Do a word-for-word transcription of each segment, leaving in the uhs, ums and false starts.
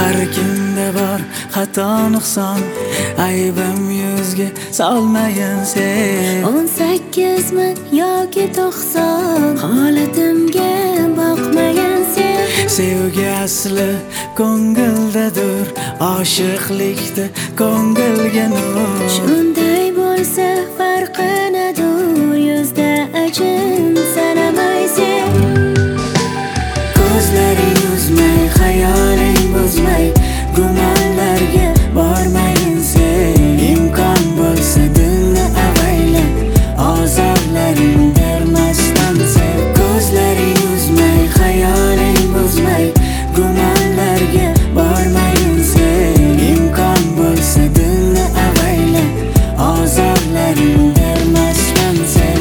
Har kimda bor xato nuqson, aybim yuzga solmayin sen. o'n sakkiz ming yoki to'qson, holatimga boqmagan sen. Sevgi asli ko'ngildadir, oshiqlikda ko'ngilga nur. Shunday bo'lsa farqi nadur, yuzda ajin sanamaysen. Ko'zlaring uzmay, xayoling buzmay, gumonlarga bormayin sen. Imkon bo'lsa dilni avaylab, ozorlaring bermasdan sev. Ko'zlaring uzmay, xayoling buzmay, gumonlarga bormayin sen. Imkon bo'lsa dilni avaylab, ozorlaring bermasdan sev.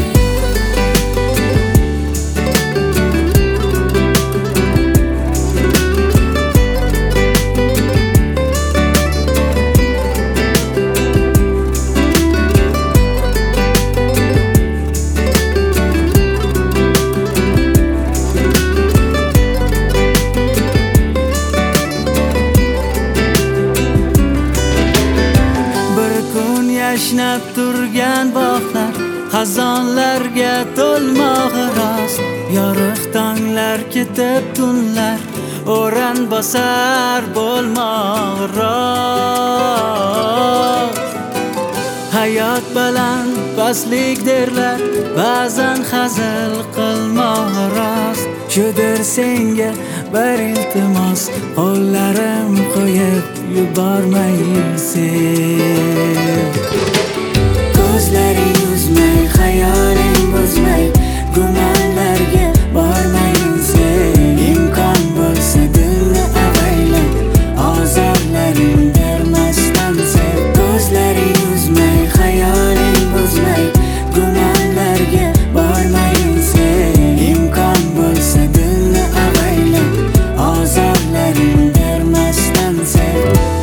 Yashnab turgan bog'lar xazonlarga to'lmog'i rost. Yorug' tonglar ketib tunlar o'ran bosar bo'lmog'i rost. Hayot baland pastlik derlar, ba'zan hazil qilmog'i rost. Shudir senga bir iltimos, qo'llarim qo'yib yubormayin sen. Ko'zlaring uzmay, xayoling buzmay, gumonlarga bormayin sen. Imkon bo'lsa dilni avaylab, ozorlaring bermasdan sev. Ko'zlaring uzmay, xayoling buzmay, gumonlarga bormayin sen. Imkon bo'lsa dilni avaylab, ozorlaring bermasdan sev.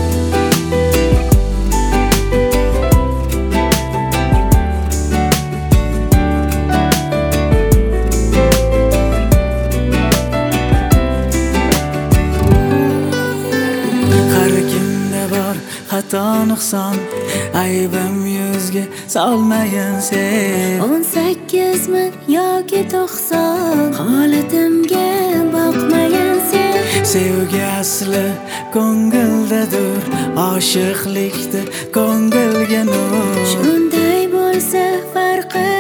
Xato nuqson, aybim yuzga solmayin sen. o'n sakkiz ming yoki to'qson, holatimga boqmagan sen. Sevgi asli ko'ngildadir, oshiqlikda ko'ngilga nur. Shunday bo'lsa farqi